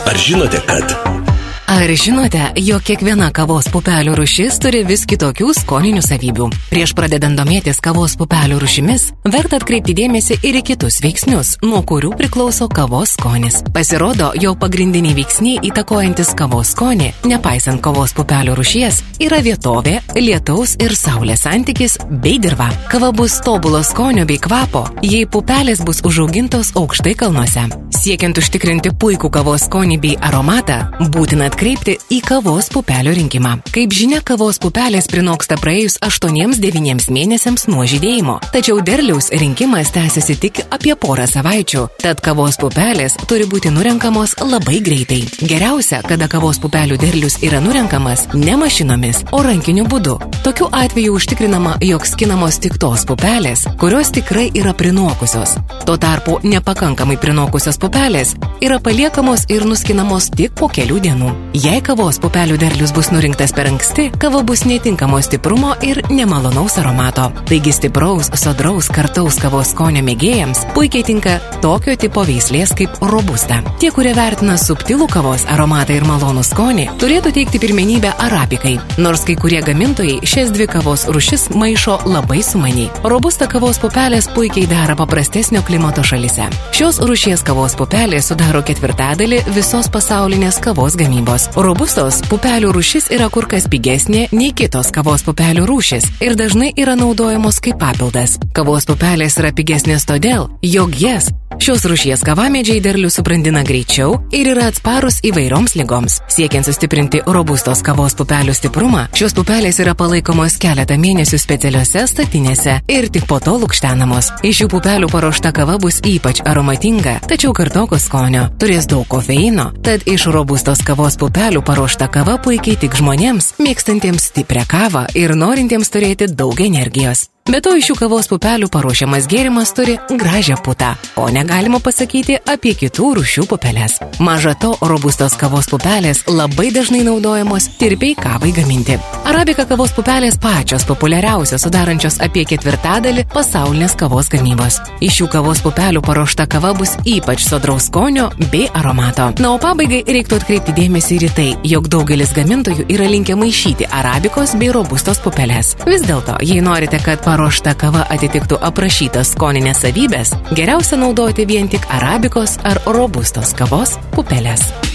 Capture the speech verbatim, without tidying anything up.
Ar žinote, kad... Ar žinote, jog kiekviena kavos pupelių rūšis turi vis kitokių skoninių savybių? Prieš pradedant domėtis kavos pupelių rūšimis, verta atkreipti dėmesį ir į kitus veiksnius, nuo kurių priklauso kavos skonis. Pasirodo, jo pagrindiniai veiksniai įtakojantis kavos skonį, nepaisant kavos pupelių rūšies, yra vietovė, lietaus ir saulės santykis bei dirva. Kava bus tobulo skonio bei kvapo, jei pupelės bus užaugintos aukštai kalnuose. Siekiant užtikrinti puikų kavos skonį bei aromatą, būtina atkreipti į kavos pupelių rinkimą. Kaip žinia, kavos pupelės prinoksta praėjus aštuoniems devyniems mėnesiams nuo žydėjimo, tačiau derliaus rinkimas tęsiasi tik apie porą savaičių, tad kavos pupelės turi būti nurenkamos labai greitai. Geriausia, kada kavos pupelių derlius yra nurenkamas ne mašinomis, o rankiniu būdu. Tokiu atveju užtikrinama, jog skinamos tik tos pupelės, kurios tikrai yra prinokusios. Tuo tarpu nepakankamai prinokusios pupelės yra paliekamos ir nuskinamos tik po kelių dienų. Jei kavos pupelių derlius bus nurinktas per anksti, kava bus netinkamo stiprumo ir nemalonaus aromato. Taigi stipraus, sodraus, kartaus kavos skonio mėgėjams puikiai tinka tokio tipo veislės kaip robusta. Tie, kurie vertina subtilų kavos aromatą ir malonų skonį, turėtų teikti pirmenybę arabikai, nors kai kurie gamintojai šias dvi kavos rūšis maišo labai sumaniai. Robusta kavos pupelės puikiai dera paprastesnio klimato šalyse. Šios rūšies kavos pupelės sudaro ketvirtadalį visos pasaulinės kavos gamybos. Robustos pupelių rūšis yra kur kas pigesnė nei kitos kavos pupelių rūšis ir dažnai yra naudojamos kaip papildas. Kavos pupelės yra pigesnės todėl, jog jas šios rūšies kavamedžiai derlių subrandina greičiau ir yra atsparus įvairioms ligoms. Siekiant sustiprinti robustos kavos pupelių stiprumą, šios pupelės yra palaikomos keletą mėnesių specialiose statinėse ir tik po to lukštenamos. Iš šių pupelių paruošta kava bus ypač aromatinga, tačiau kartoko skonio, turės daug kofeino, tad iš robustos kavos pupelių paruošta kava puikiai tik žmonėms, mėgstantiems stiprią kavą ir norintiems turėti daug energijos. Be to, iš šių kavos pupelių paruošiamas gėrimas turi gražią putą, o negalima pasakyti apie kitų rūšių pupeles. Maža to, robustos kavos pupelės labai dažnai naudojamos tirpiai kavai gaminti. Arabika kavos pupelės pačios populiariausios, sudarančios apie ketvirtadalį pasaulinės kavos gamybos. Iš šių kavos pupelių paruošta kava bus ypač sodraus skonio bei aromato. Na, o pabaigai reiktų atkreipti dėmesį ir į tai, jog daugelis gamintojų yra linkę maišyti arabikos bei robustos pupeles. Vis dėlto, jei norite, kad paruošta kava atitiktų aprašytas skoninės savybės, geriausia naudoti vien tik arabikos ar robustos kavos pupeles.